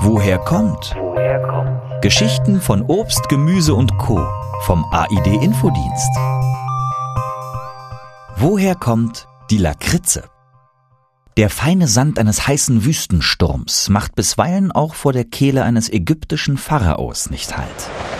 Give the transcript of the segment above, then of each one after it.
Woher kommt? Geschichten von Obst, Gemüse und Co. vom AID Infodienst. Woher kommt die Lakritze? Der feine Sand eines heißen Wüstensturms macht bisweilen auch vor der Kehle eines ägyptischen Pharaos nicht Halt.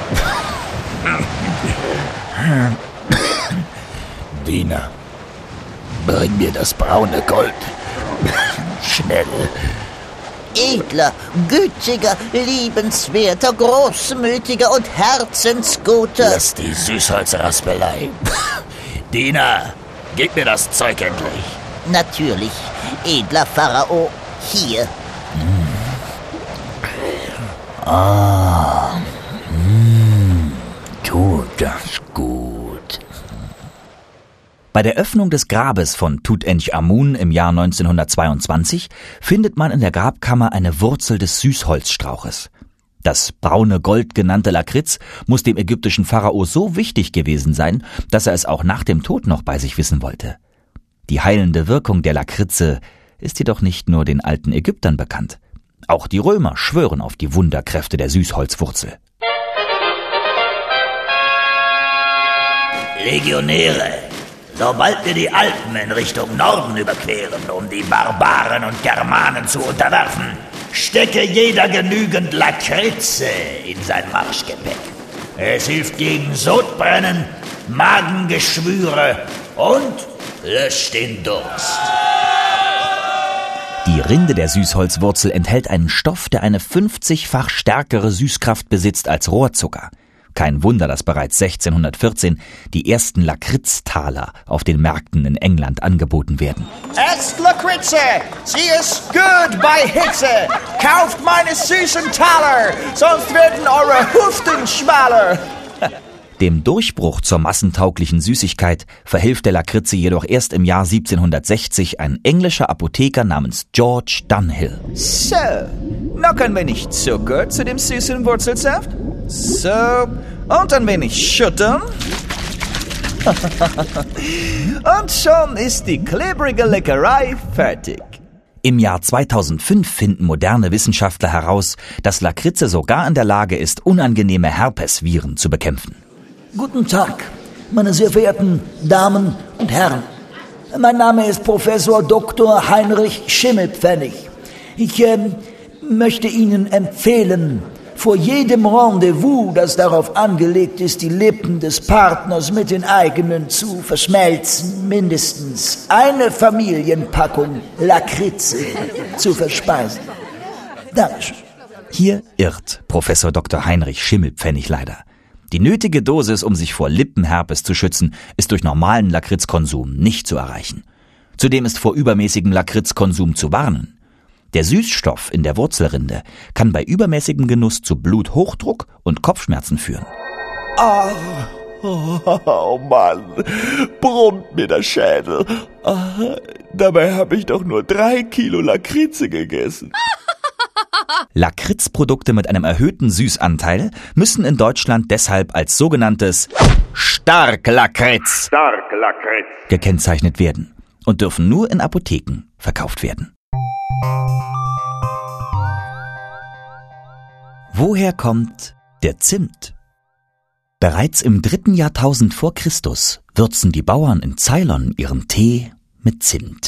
Diener, bring mir das braune Gold. Schnell. Edler, gütiger, liebenswerter, großmütiger und herzensguter. Lass die Süßholzraspelei. Diener, gib mir das Zeug endlich. Natürlich, edler Pharao, hier. Tut das gut. Bei der Öffnung des Grabes von Tutanchamun im Jahr 1922 findet man in der Grabkammer eine Wurzel des Süßholzstrauches. Das braune Gold genannte Lakritz muss dem ägyptischen Pharao so wichtig gewesen sein, dass er es auch nach dem Tod noch bei sich wissen wollte. Die heilende Wirkung der Lakritze ist jedoch nicht nur den alten Ägyptern bekannt. Auch die Römer schwören auf die Wunderkräfte der Süßholzwurzel. Legionäre, sobald wir die Alpen in Richtung Norden überqueren, um die Barbaren und Germanen zu unterwerfen, stecke jeder genügend Lakritze in sein Marschgepäck. Es hilft gegen Sodbrennen, Magengeschwüre und löscht den Durst. Die Rinde der Süßholzwurzel enthält einen Stoff, der eine 50-fach stärkere Süßkraft besitzt als Rohrzucker. Kein Wunder, dass bereits 1614 die ersten Lakritztaler auf den Märkten in England angeboten werden. Esst Lakritze, sie ist gut bei Hitze. Kauft meine süßen Taler, sonst werden eure Hüften schmaler. Dem Durchbruch zur massentauglichen Süßigkeit verhilft der Lakritze jedoch erst im Jahr 1760 ein englischer Apotheker namens George Dunhill. So, noch ein wenig Zucker zu dem süßen Wurzelsaft. So, und ein wenig schüttern. Und schon ist die klebrige Leckerei fertig. Im Jahr 2005 finden moderne Wissenschaftler heraus, dass Lakritze sogar in der Lage ist, unangenehme Herpesviren zu bekämpfen. Guten Tag, meine sehr verehrten Damen und Herren. Mein Name ist Professor Dr. Heinrich Schimmelpfennig. Ich möchte Ihnen empfehlen, vor jedem Rendezvous, das darauf angelegt ist, die Lippen des Partners mit den eigenen zu verschmelzen, mindestens eine Familienpackung Lakritze zu verspeisen. Dankeschön. Hier irrt Professor Dr. Heinrich Schimmelpfennig leider. Die nötige Dosis, um sich vor Lippenherpes zu schützen, ist durch normalen Lakritzkonsum nicht zu erreichen. Zudem ist vor übermäßigem Lakritzkonsum zu warnen. Der Süßstoff in der Wurzelrinde kann bei übermäßigem Genuss zu Bluthochdruck und Kopfschmerzen führen. Oh Mann, brummt mir der Schädel. Dabei habe ich doch nur 3 Kilo Lakritze gegessen. Lakritzprodukte mit einem erhöhten Süßanteil müssen in Deutschland deshalb als sogenanntes Starklakritz gekennzeichnet werden und dürfen nur in Apotheken verkauft werden. Woher kommt der Zimt? Bereits im 3. Jahrtausend vor Christus würzen die Bauern in Ceylon ihren Tee mit Zimt.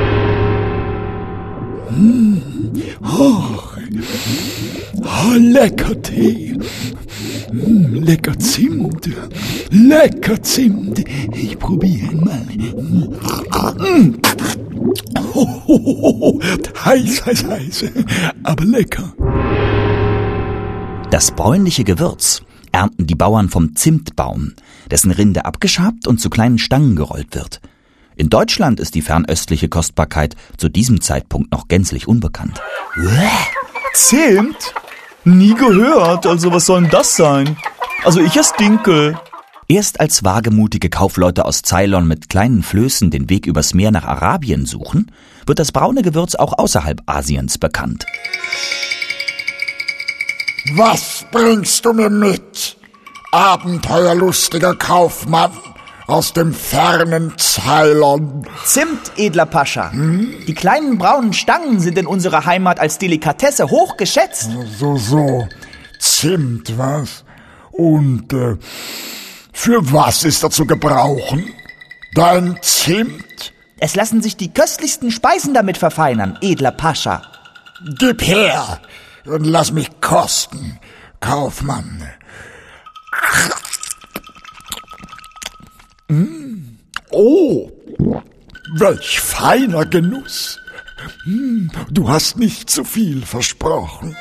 Lecker Tee. Lecker Zimt. Lecker Zimt. Ich probiere mal. Heiß. Aber lecker. Das bräunliche Gewürz ernten die Bauern vom Zimtbaum, dessen Rinde abgeschabt und zu kleinen Stangen gerollt wird. In Deutschland ist die fernöstliche Kostbarkeit zu diesem Zeitpunkt noch gänzlich unbekannt. Zimt? Nie gehört, also was soll denn das sein? Also ich esse Dinkel. Erst als wagemutige Kaufleute aus Ceylon mit kleinen Flößen den Weg übers Meer nach Arabien suchen, wird das braune Gewürz auch außerhalb Asiens bekannt. Was bringst du mir mit, abenteuerlustiger Kaufmann? aus dem fernen Ceylon. Zimt, edler Pascha. Die kleinen braunen Stangen sind in unserer Heimat als Delikatesse hoch geschätzt. So. Zimt, was? Und für was ist er zu gebrauchen? Dein Zimt? Es lassen sich die köstlichsten Speisen damit verfeinern, edler Pascha. Gib her und lass mich kosten, Kaufmann. Oh, welch feiner Genuss. Du hast nicht zu viel versprochen.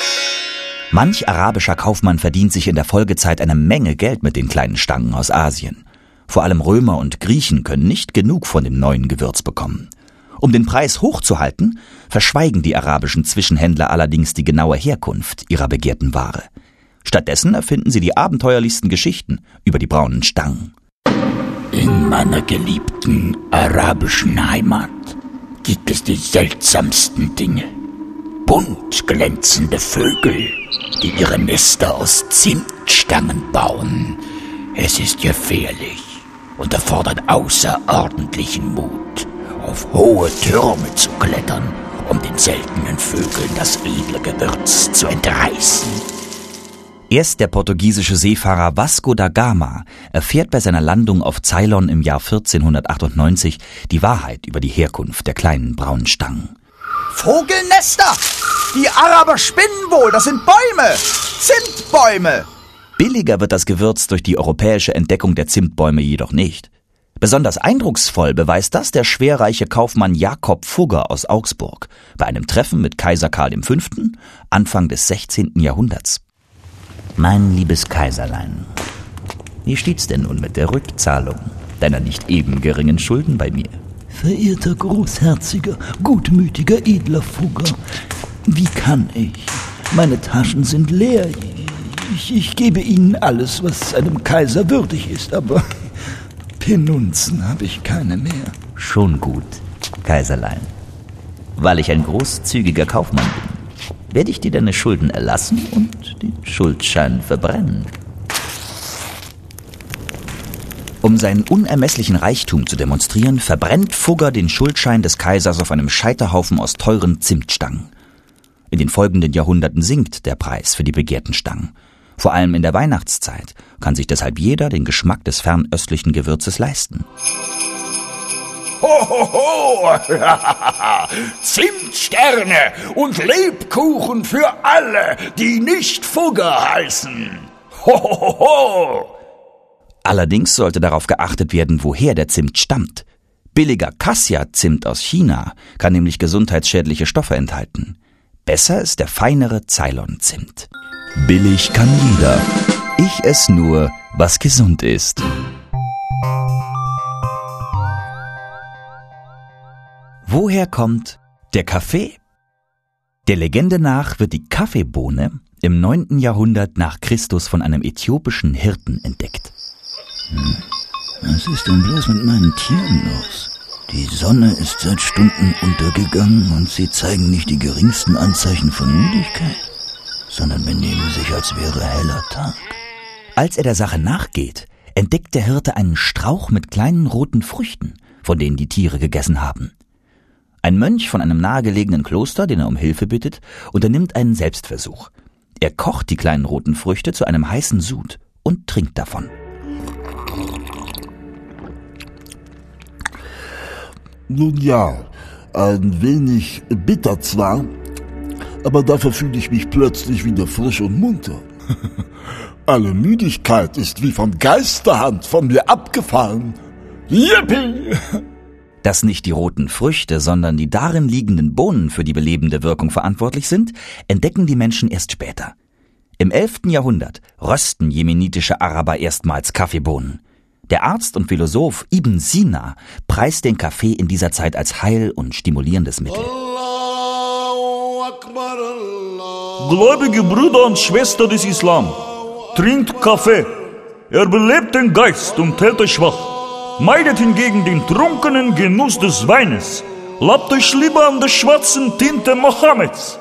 Manch arabischer Kaufmann verdient sich in der Folgezeit eine Menge Geld mit den kleinen Stangen aus Asien. Vor allem Römer und Griechen können nicht genug von dem neuen Gewürz bekommen. Um den Preis hochzuhalten, verschweigen die arabischen Zwischenhändler allerdings die genaue Herkunft ihrer begehrten Ware. Stattdessen erfinden sie die abenteuerlichsten Geschichten über die braunen Stangen. In meiner geliebten arabischen Heimat gibt es die seltsamsten Dinge. Bunt glänzende Vögel, die ihre Nester aus Zimtstangen bauen. Es ist gefährlich und erfordert außerordentlichen Mut, auf hohe Türme zu klettern, um den seltenen Vögeln das edle Gewürz zu entreißen. Erst der portugiesische Seefahrer Vasco da Gama erfährt bei seiner Landung auf Ceylon im Jahr 1498 die Wahrheit über die Herkunft der kleinen braunen Stangen. Vogelnester! Die Araber spinnen wohl, das sind Bäume! Zimtbäume! Billiger wird das Gewürz durch die europäische Entdeckung der Zimtbäume jedoch nicht. Besonders eindrucksvoll beweist das der schwerreiche Kaufmann Jakob Fugger aus Augsburg bei einem Treffen mit Kaiser Karl V. Anfang des 16. Jahrhunderts. Mein liebes Kaiserlein, wie steht's denn nun mit der Rückzahlung deiner nicht eben geringen Schulden bei mir? Verehrter großherziger, gutmütiger, edler Fugger, wie kann ich? Meine Taschen sind leer. Ich gebe Ihnen alles, was einem Kaiser würdig ist, aber Penunzen habe ich keine mehr. Schon gut, Kaiserlein. Weil ich ein großzügiger Kaufmann bin, werde ich dir deine Schulden erlassen und den Schuldschein verbrennen. Um seinen unermesslichen Reichtum zu demonstrieren, verbrennt Fugger den Schuldschein des Kaisers auf einem Scheiterhaufen aus teuren Zimtstangen. In den folgenden Jahrhunderten sinkt der Preis für die begehrten Stangen. Vor allem in der Weihnachtszeit kann sich deshalb jeder den Geschmack des fernöstlichen Gewürzes leisten. Hohoho! Zimtsterne und Lebkuchen für alle, die nicht Fugger heißen. Hohoho! Allerdings sollte darauf geachtet werden, woher der Zimt stammt. Billiger Cassia-Zimt aus China kann nämlich gesundheitsschädliche Stoffe enthalten. Besser ist der feinere Ceylon-Zimt. Billig kann jeder. Ich ess nur, was gesund ist. Woher kommt der Kaffee? Der Legende nach wird die Kaffeebohne im 9. Jahrhundert nach Christus von einem äthiopischen Hirten entdeckt. Was ist denn bloß mit meinen Tieren los? Die Sonne ist seit Stunden untergegangen und sie zeigen nicht die geringsten Anzeichen von Müdigkeit, sondern benehmen sich, als wäre heller Tag. Als er der Sache nachgeht, entdeckt der Hirte einen Strauch mit kleinen roten Früchten, von denen die Tiere gegessen haben. Ein Mönch von einem nahegelegenen Kloster, den er um Hilfe bittet, unternimmt einen Selbstversuch. Er kocht die kleinen roten Früchte zu einem heißen Sud und trinkt davon. Nun ja, ein wenig bitter zwar, aber dafür fühle ich mich plötzlich wieder frisch und munter. Alle Müdigkeit ist wie von Geisterhand von mir abgefallen. Yippie! Dass nicht die roten Früchte, sondern die darin liegenden Bohnen für die belebende Wirkung verantwortlich sind, entdecken die Menschen erst später. Im 11. Jahrhundert rösten jemenitische Araber erstmals Kaffeebohnen. Der Arzt und Philosoph Ibn Sina preist den Kaffee in dieser Zeit als heil- und stimulierendes Mittel. Gläubige Brüder und Schwestern des Islam, trinkt Kaffee. Er belebt den Geist und hält euch wach. Meidet hingegen den trunkenen Genuss des Weines. Labt euch lieber an der schwarzen Tinte Mohammeds.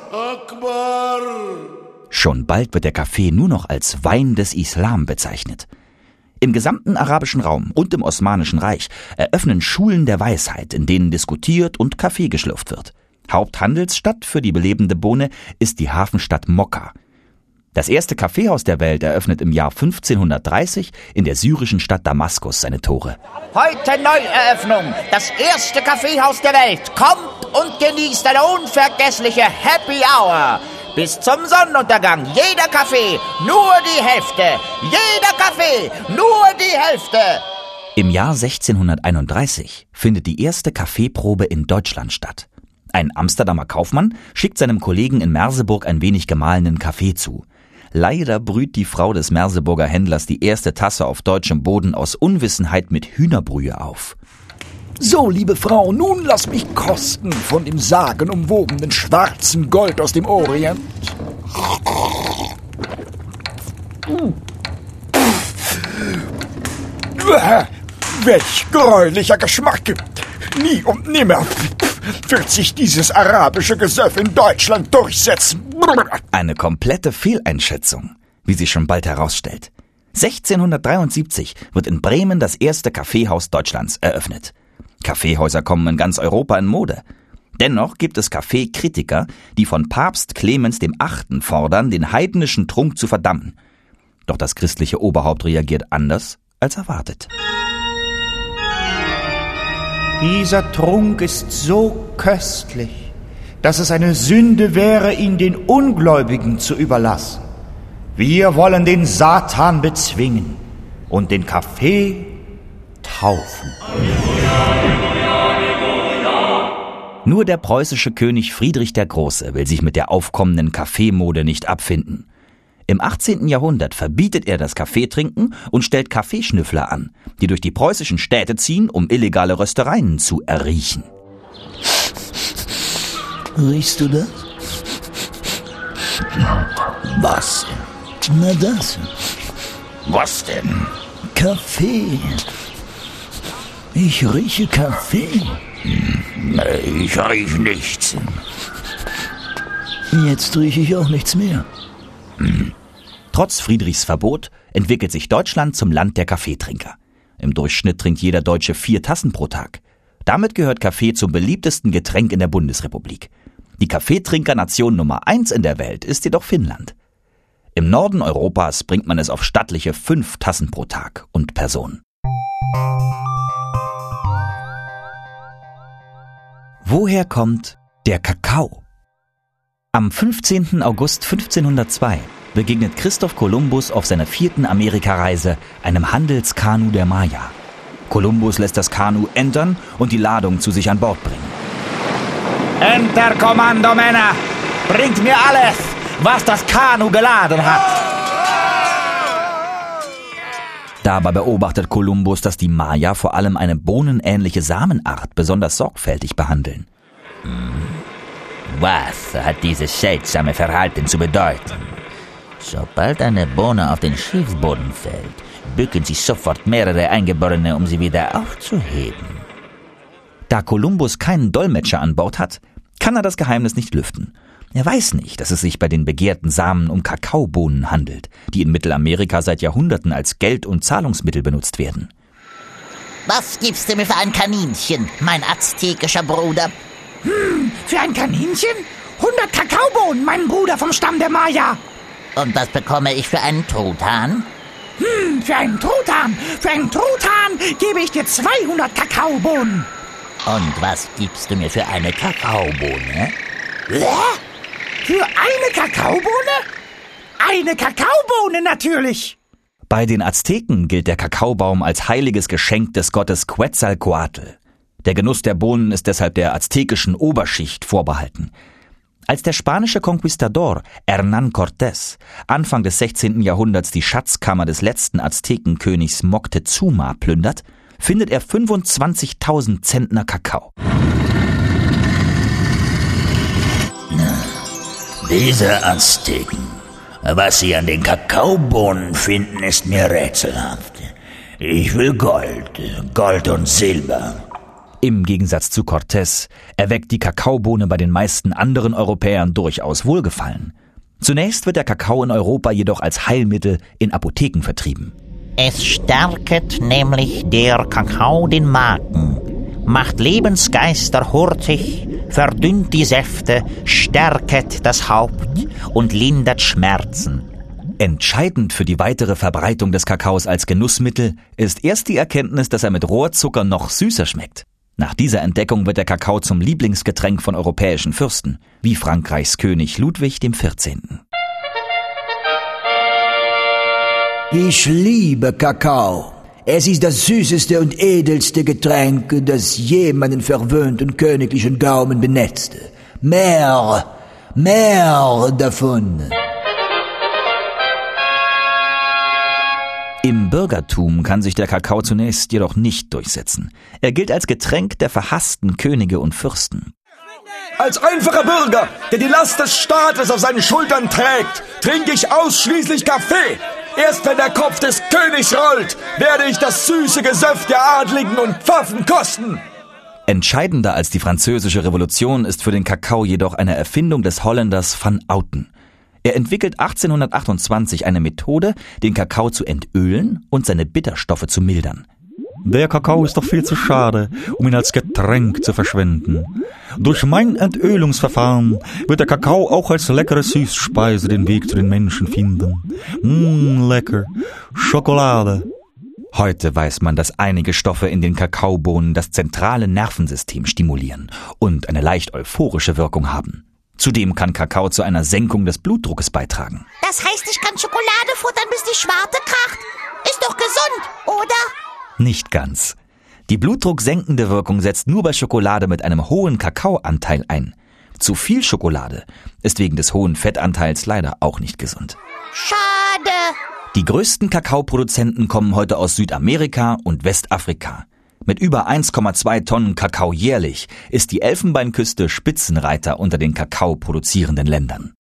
Schon bald wird der Kaffee nur noch als Wein des Islam bezeichnet. Im gesamten arabischen Raum und im Osmanischen Reich eröffnen Schulen der Weisheit, in denen diskutiert und Kaffee geschlürft wird. Haupthandelsstadt für die belebende Bohne ist die Hafenstadt Mokka. Das erste Kaffeehaus der Welt eröffnet im Jahr 1530 in der syrischen Stadt Damaskus seine Tore. Heute Neueröffnung, das erste Kaffeehaus der Welt. Kommt und genießt eine unvergessliche Happy Hour. Bis zum Sonnenuntergang, jeder Kaffee, nur die Hälfte. Jeder Kaffee, nur die Hälfte. Im Jahr 1631 findet die erste Kaffeeprobe in Deutschland statt. Ein Amsterdamer Kaufmann schickt seinem Kollegen in Merseburg ein wenig gemahlenen Kaffee zu. Leider brüht die Frau des Merseburger Händlers die erste Tasse auf deutschem Boden aus Unwissenheit mit Hühnerbrühe auf. So, liebe Frau, nun lass mich kosten von dem sagenumwobenen schwarzen Gold aus dem Orient. Welch gräulicher Geschmack! Nie und nimmer wird sich dieses arabische Gesöff in Deutschland durchsetzen. Eine komplette Fehleinschätzung, wie sich schon bald herausstellt. 1673 wird in Bremen das erste Kaffeehaus Deutschlands eröffnet. Kaffeehäuser kommen in ganz Europa in Mode. Dennoch gibt es Kaffeekritiker, die von Papst Clemens VIII. Fordern, den heidnischen Trunk zu verdammen. Doch das christliche Oberhaupt reagiert anders als erwartet. Dieser Trunk ist so köstlich, dass es eine Sünde wäre, ihn den Ungläubigen zu überlassen. Wir wollen den Satan bezwingen und den Kaffee taufen. Nur der preußische König Friedrich der Große will sich mit der aufkommenden Kaffeemode nicht abfinden. Im 18. Jahrhundert verbietet er das Kaffeetrinken und stellt Kaffeeschnüffler an, die durch die preußischen Städte ziehen, um illegale Röstereien zu erriechen. Riechst du das? Was? Na das. Was denn? Kaffee. Ich rieche Kaffee. Ich riech nichts. Jetzt rieche ich auch nichts mehr. Trotz Friedrichs Verbot entwickelt sich Deutschland zum Land der Kaffeetrinker. Im Durchschnitt trinkt jeder Deutsche 4 Tassen pro Tag. Damit gehört Kaffee zum beliebtesten Getränk in der Bundesrepublik. Die Kaffeetrinkernation Nummer 1 in der Welt ist jedoch Finnland. Im Norden Europas bringt man es auf stattliche 5 Tassen pro Tag und Person. Woher kommt der Kakao? Am 15. August 1502 begegnet Christoph Kolumbus auf seiner 4. Amerikareise einem Handelskanu der Maya. Kolumbus lässt das Kanu entern und die Ladung zu sich an Bord bringen. Enter, Kommando, Männer! Bringt mir alles, was das Kanu geladen hat! Dabei beobachtet Kolumbus, dass die Maya vor allem eine bohnenähnliche Samenart besonders sorgfältig behandeln. Was hat dieses seltsame Verhalten zu bedeuten? Sobald eine Bohne auf den Schiffsboden fällt, bücken sich sofort mehrere Eingeborene, um sie wieder aufzuheben. Da Kolumbus keinen Dolmetscher an Bord hat, kann er das Geheimnis nicht lüften. Er weiß nicht, dass es sich bei den begehrten Samen um Kakaobohnen handelt, die in Mittelamerika seit Jahrhunderten als Geld- und Zahlungsmittel benutzt werden. Was gibst du mir für ein Kaninchen, mein aztekischer Bruder? Für ein Kaninchen? 100 Kakaobohnen, mein Bruder vom Stamm der Maya. Und was bekomme ich für einen Truthahn? Für einen Truthahn gebe ich dir 200 Kakaobohnen. Und was gibst du mir für eine Kakaobohne? Für eine Kakaobohne? Eine Kakaobohne natürlich. Bei den Azteken gilt der Kakaobaum als heiliges Geschenk des Gottes Quetzalcoatl. Der Genuss der Bohnen ist deshalb der aztekischen Oberschicht vorbehalten. Als der spanische Konquistador Hernán Cortés Anfang des 16. Jahrhunderts die Schatzkammer des letzten Aztekenkönigs Moctezuma plündert, findet er 25.000 Zentner Kakao. Diese Azteken. Was sie an den Kakaobohnen finden, ist mir rätselhaft. Ich will Gold und Silber. Im Gegensatz zu Cortés erweckt die Kakaobohne bei den meisten anderen Europäern durchaus Wohlgefallen. Zunächst wird der Kakao in Europa jedoch als Heilmittel in Apotheken vertrieben. Es stärket nämlich der Kakao den Magen, macht Lebensgeister hurtig, verdünnt die Säfte, stärket das Haupt und lindert Schmerzen. Entscheidend für die weitere Verbreitung des Kakaos als Genussmittel ist erst die Erkenntnis, dass er mit Rohrzucker noch süßer schmeckt. Nach dieser Entdeckung wird der Kakao zum Lieblingsgetränk von europäischen Fürsten, wie Frankreichs König Ludwig XIV. Ich liebe Kakao. Es ist das süßeste und edelste Getränk, das je meinen verwöhnten königlichen Gaumen benetzte. Mehr davon. Im Bürgertum kann sich der Kakao zunächst jedoch nicht durchsetzen. Er gilt als Getränk der verhassten Könige und Fürsten. Als einfacher Bürger, der die Last des Staates auf seinen Schultern trägt, trinke ich ausschließlich Kaffee. Erst wenn der Kopf des Königs rollt, werde ich das süße Gesöff der Adligen und Pfaffen kosten. Entscheidender als die Französische Revolution ist für den Kakao jedoch eine Erfindung des Holländers Van Outen. Er entwickelt 1828 eine Methode, den Kakao zu entölen und seine Bitterstoffe zu mildern. Der Kakao ist doch viel zu schade, um ihn als Getränk zu verschwenden. Durch mein Entölungsverfahren wird der Kakao auch als leckere Süßspeise den Weg zu den Menschen finden. Lecker. Schokolade. Heute weiß man, dass einige Stoffe in den Kakaobohnen das zentrale Nervensystem stimulieren und eine leicht euphorische Wirkung haben. Zudem kann Kakao zu einer Senkung des Blutdruckes beitragen. Das heißt, ich kann Schokolade futtern, bis die Schwarte kracht. Ist doch gesund, oder? Nicht ganz. Die blutdrucksenkende Wirkung setzt nur bei Schokolade mit einem hohen Kakaoanteil ein. Zu viel Schokolade ist wegen des hohen Fettanteils leider auch nicht gesund. Schade. Die größten Kakaoproduzenten kommen heute aus Südamerika und Westafrika. Mit über 1,2 Tonnen Kakao jährlich ist die Elfenbeinküste Spitzenreiter unter den kakaoproduzierenden Ländern.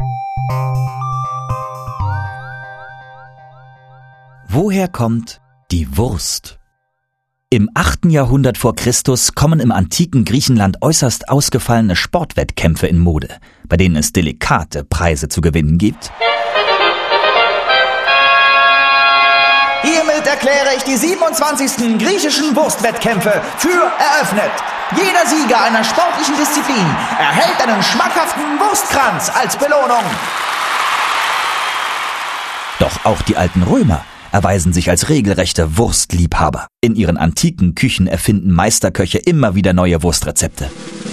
Woher kommt die Wurst? Im 8. Jahrhundert vor Christus kommen im antiken Griechenland äußerst ausgefallene Sportwettkämpfe in Mode, bei denen es delikate Preise zu gewinnen gibt. Hiermit erkläre ich die 27. griechischen Wurstwettkämpfe für eröffnet. Jeder Sieger einer sportlichen Disziplin erhält einen schmackhaften Wurstkranz als Belohnung. Doch auch die alten Römer erweisen sich als regelrechte Wurstliebhaber. In ihren antiken Küchen erfinden Meisterköche immer wieder neue Wurstrezepte.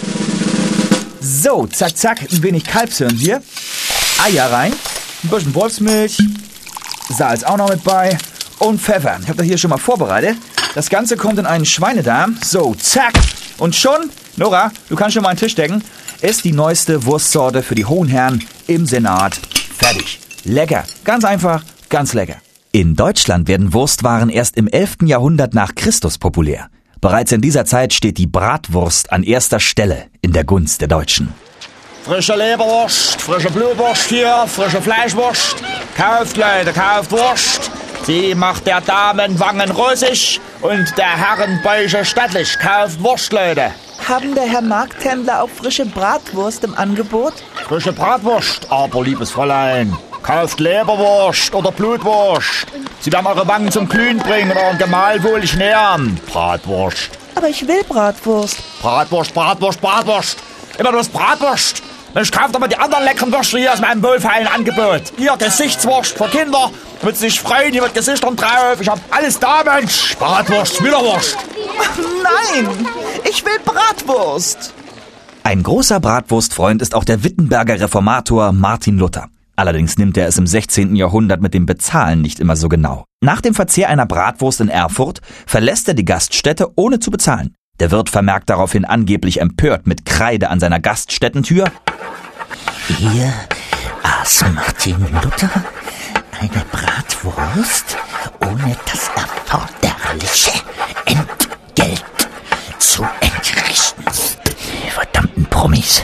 So, zack, zack, ein wenig Kalbshirn hier. Eier rein, ein bisschen Wolfsmilch, Salz auch noch mit bei und Pfeffer. Ich habe das hier schon mal vorbereitet. Das Ganze kommt in einen Schweinedarm. So, zack. Und schon, Nora, du kannst schon mal einen Tisch decken, ist die neueste Wurstsorte für die hohen Herren im Senat fertig. Lecker. Ganz einfach, ganz lecker. In Deutschland werden Wurstwaren erst im 11. Jahrhundert nach Christus populär. Bereits in dieser Zeit steht die Bratwurst an erster Stelle in der Gunst der Deutschen. Frische Leberwurst, frische Blutwurst hier, frische Fleischwurst. Kauft, Leute, kauft Wurst. Sie macht der Damen Wangen rosig und der Herren Bäuche stattlich. Kauft Wurst, Leute. Haben der Herr Markthändler auch frische Bratwurst im Angebot? Frische Bratwurst, aber liebes Fräulein, kauft Leberwurst oder Blutwurst. Sie werden eure Wangen zum Glühen bringen und euren Gemahl wohlig nähern. Bratwurst. Aber ich will Bratwurst. Bratwurst, Bratwurst, Bratwurst. Immer bloß Bratwurst. Ich kaufe doch mal die anderen leckeren Würste hier aus meinem wohlfeilen Angebot. Hier, Gesichtswurst für Kinder. Damit sie sich freuen, hier mit Gesichtern drauf. Ich hab alles da, Mensch. Bratwurst, Wienerwurst. Nein, ich will Bratwurst. Ein großer Bratwurstfreund ist auch der Wittenberger Reformator Martin Luther. Allerdings nimmt er es im 16. Jahrhundert mit dem Bezahlen nicht immer so genau. Nach dem Verzehr einer Bratwurst in Erfurt verlässt er die Gaststätte ohne zu bezahlen. Der Wirt vermerkt daraufhin angeblich empört mit Kreide an seiner Gaststättentür: Hier aß Martin Luther eine Bratwurst ohne das erforderliche Entgelt zu entrichten. Verdammten Promis.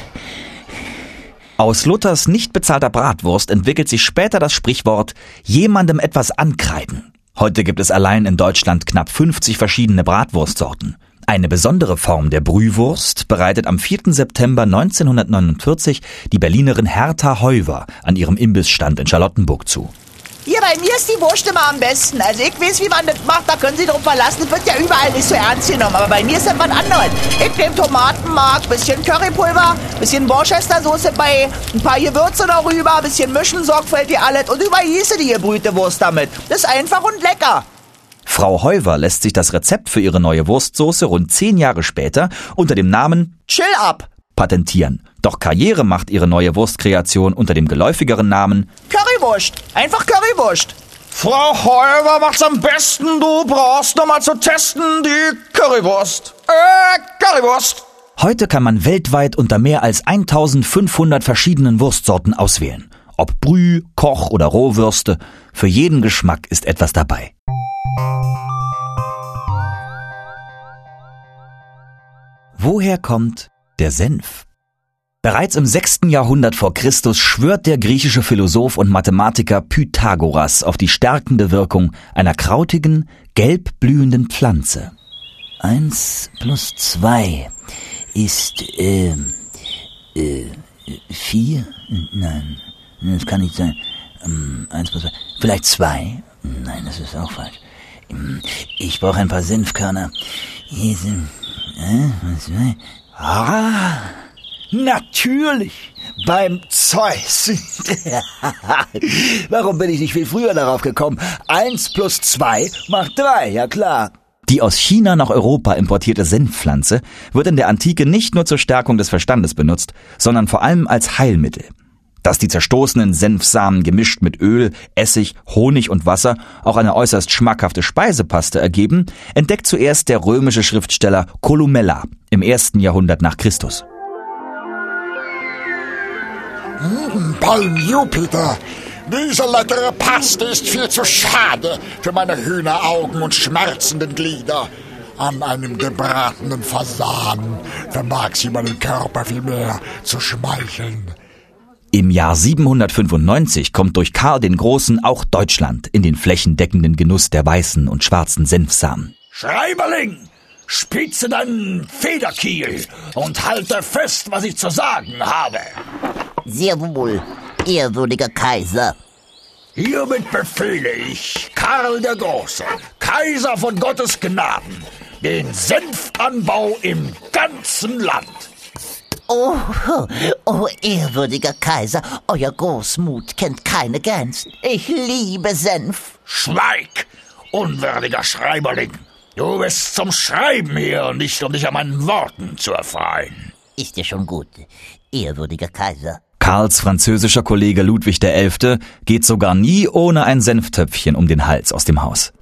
Aus Luthers nicht bezahlter Bratwurst entwickelt sich später das Sprichwort jemandem etwas ankreiden. Heute gibt es allein in Deutschland knapp 50 verschiedene Bratwurstsorten. Eine besondere Form der Brühwurst bereitet am 4. September 1949 die Berlinerin Hertha Heuwer an ihrem Imbissstand in Charlottenburg zu. Hier, bei mir ist die Wurst immer am besten. Also ich weiß, wie man das macht, da können Sie drauf verlassen. Das wird ja überall nicht so ernst genommen. Aber bei mir ist das was anderes. Ich nehme Tomatenmark, bisschen Currypulver, bisschen Worcestersoße bei, ein paar Gewürze noch rüber, bisschen mischen, sorgfältig alles und übergieße die gebrühte Wurst damit. Das ist einfach und lecker. Frau Heuwer lässt sich das Rezept für ihre neue Wurstsoße rund 10 Jahre später unter dem Namen Chill Up patentieren. Doch Karriere macht ihre neue Wurstkreation unter dem geläufigeren Namen Currywurst. Einfach Currywurst. Frau Heuwer macht's am besten. Du brauchst noch mal zu testen die Currywurst. Currywurst. Heute kann man weltweit unter mehr als 1500 verschiedenen Wurstsorten auswählen. Ob Brüh, Koch oder Rohwürste, für jeden Geschmack ist etwas dabei. Woher kommt der Senf? Bereits im 6. Jahrhundert vor Christus schwört der griechische Philosoph und Mathematiker Pythagoras auf die stärkende Wirkung einer krautigen, gelb blühenden Pflanze. 1 plus 2 ist 4? Nein, das kann nicht sein. 1 plus 2, vielleicht 2? Nein, das ist auch falsch. Ich brauche ein paar Senfkörner. Hier sind... Natürlich, beim Zeus. Warum bin ich nicht viel früher darauf gekommen? 1 plus 2 macht 3, ja klar. Die aus China nach Europa importierte Senfpflanze wird in der Antike nicht nur zur Stärkung des Verstandes benutzt, sondern vor allem als Heilmittel. Dass die zerstoßenen Senfsamen gemischt mit Öl, Essig, Honig und Wasser auch eine äußerst schmackhafte Speisepaste ergeben, entdeckt zuerst der römische Schriftsteller Columella im 1. Jahrhundert nach Christus. Beim Jupiter, diese leckere Paste ist viel zu schade für meine Hühneraugen und schmerzenden Glieder. An einem gebratenen Fasan vermag sie meinen Körper viel mehr zu schmeicheln. Im Jahr 795 kommt durch Karl den Großen auch Deutschland in den flächendeckenden Genuss der weißen und schwarzen Senfsamen. Schreiberling, spitze deinen Federkiel und halte fest, was ich zu sagen habe. Sehr wohl, ehrwürdiger Kaiser. Hiermit befehle ich, Karl der Große, Kaiser von Gottes Gnaden, den Senfanbau im ganzen Land. Oh, ehrwürdiger Kaiser, euer Großmut kennt keine Grenzen. Ich liebe Senf. Schweig, unwürdiger Schreiberling. Du bist zum Schreiben hier und nicht, um dich an meinen Worten zu erfreuen. Ist ja schon gut, ehrwürdiger Kaiser. Karls französischer Kollege Ludwig XI. Geht sogar nie ohne ein Senftöpfchen um den Hals aus dem Haus.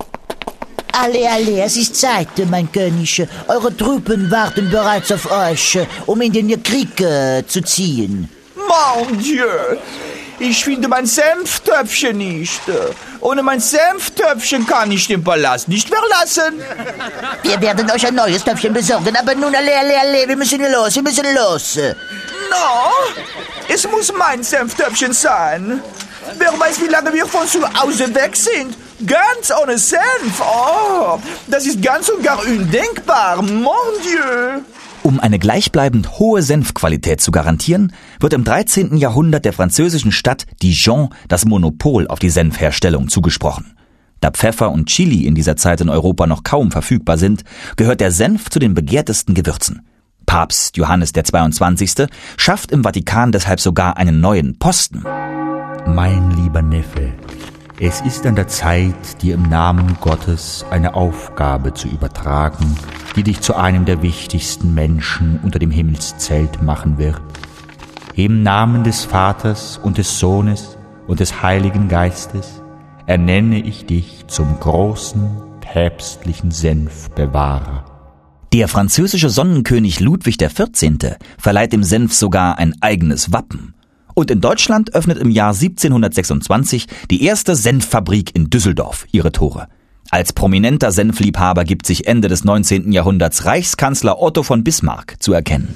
Alle, es ist Zeit, mein König. Eure Truppen warten bereits auf euch, um in den Krieg zu ziehen. Mon Dieu, ich finde mein Senftöpfchen nicht. Ohne mein Senftöpfchen kann ich den Palast nicht verlassen. Wir werden euch ein neues Töpfchen besorgen, aber nun alle, wir müssen los. No, es muss mein Senftöpfchen sein. Wer weiß, wie lange wir von zu Hause weg sind. Ganz ohne Senf. Oh, das ist ganz und gar undenkbar. Mon Dieu. Um eine gleichbleibend hohe Senfqualität zu garantieren, wird im 13. Jahrhundert der französischen Stadt Dijon das Monopol auf die Senfherstellung zugesprochen. Da Pfeffer und Chili in dieser Zeit in Europa noch kaum verfügbar sind, gehört der Senf zu den begehrtesten Gewürzen. Papst Johannes der 22. schafft im Vatikan deshalb sogar einen neuen Posten. Mein lieber Neffe, es ist an der Zeit, dir im Namen Gottes eine Aufgabe zu übertragen, die dich zu einem der wichtigsten Menschen unter dem Himmelszelt machen wird. Im Namen des Vaters und des Sohnes und des Heiligen Geistes ernenne ich dich zum großen päpstlichen Senfbewahrer. Der französische Sonnenkönig Ludwig XIV. Verleiht dem Senf sogar ein eigenes Wappen. Und in Deutschland öffnet im Jahr 1726 die erste Senffabrik in Düsseldorf ihre Tore. Als prominenter Senfliebhaber gibt sich Ende des 19. Jahrhunderts Reichskanzler Otto von Bismarck zu erkennen.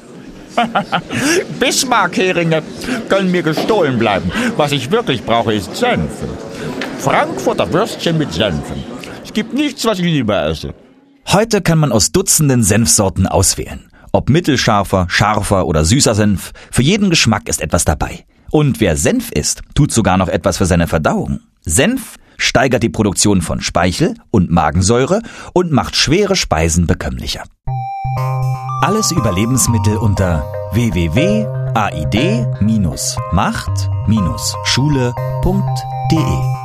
Bismarck-Heringe können mir gestohlen bleiben. Was ich wirklich brauche, ist Senf. Frankfurter Würstchen mit Senfen. Es gibt nichts, was ich lieber esse. Heute kann man aus Dutzenden Senfsorten auswählen. Ob mittelscharfer, scharfer oder süßer Senf, für jeden Geschmack ist etwas dabei. Und wer Senf isst, tut sogar noch etwas für seine Verdauung. Senf steigert die Produktion von Speichel und Magensäure und macht schwere Speisen bekömmlicher. Alles über Lebensmittel unter www.aid-macht-schule.de